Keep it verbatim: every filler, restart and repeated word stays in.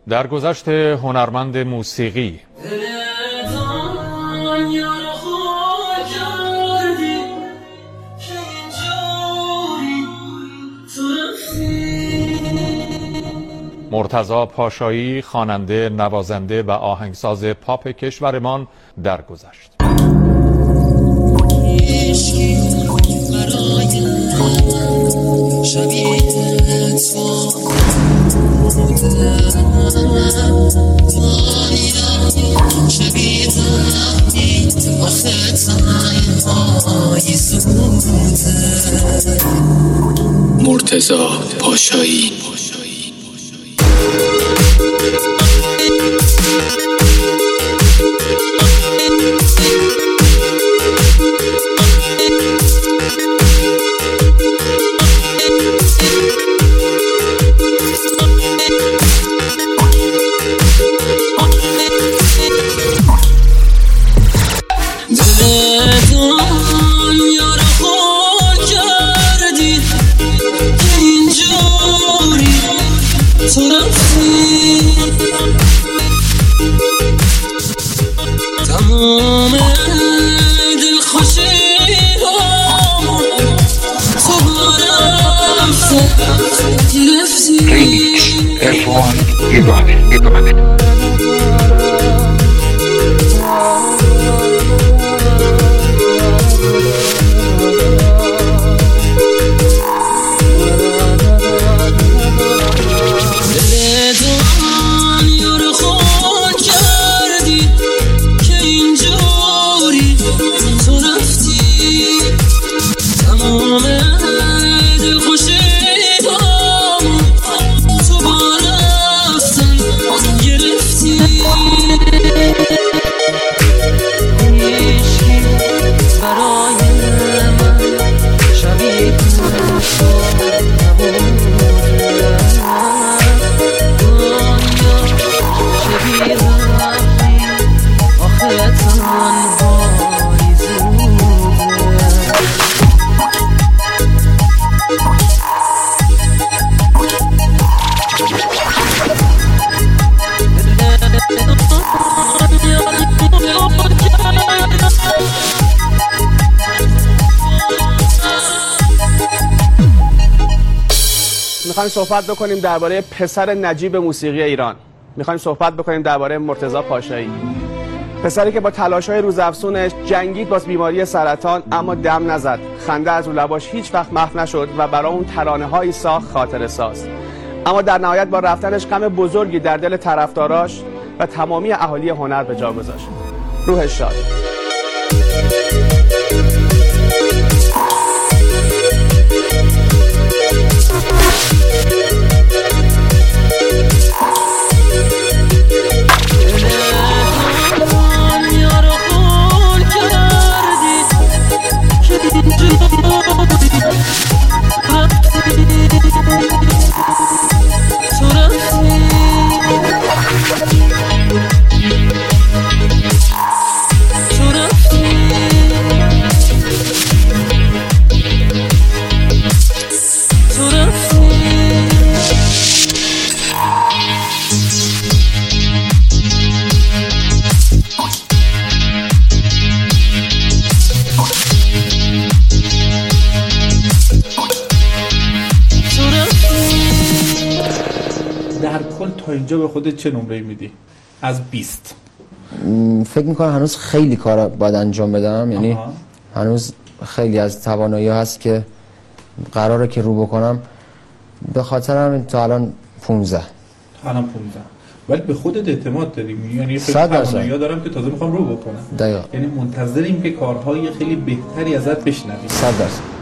در گذشت هنرمند موسیقی مرتضی پاشایی، خواننده، نوازنده و آهنگساز پاپ کشورمان درگذشت. مرتضی پاشایی. اف وان ایران ایران میخوایم صحبت بکنیم درباره پسر نجیب موسیقی ایران. میخوایم صحبت بکنیم درباره مرتضی پاشایی، پسری که با تلاش‌های روزافزونش جنگید با بیماری سرطان اما دم نزد، خنده از رو لباش هیچ وقت محو نشد و برای اون ترانه‌هایی ساخت خاطره ساز. اما در نهایت با رفتنش غم بزرگی در دل طرفداراش و تمامی اهالی هنر به جا گذاشت. روحش شاد. در کل تا اینجا به خودت چه نمره میدی از بیست؟ فکر میکنم هنوز خیلی کار باید انجام بدم، یعنی آها. هنوز خیلی از توانایی هست که قراره که رو بکنم، به خاطر همین تا الان پونزده تا الان پونزده ولی به خودت اعتماد داری، یعنی خیلی توانایی دارم که تازه میخوام رو بکنم. دقیقا. یعنی منتظریم که کارهای خیلی بهتری ازت بشنویم. صد درصد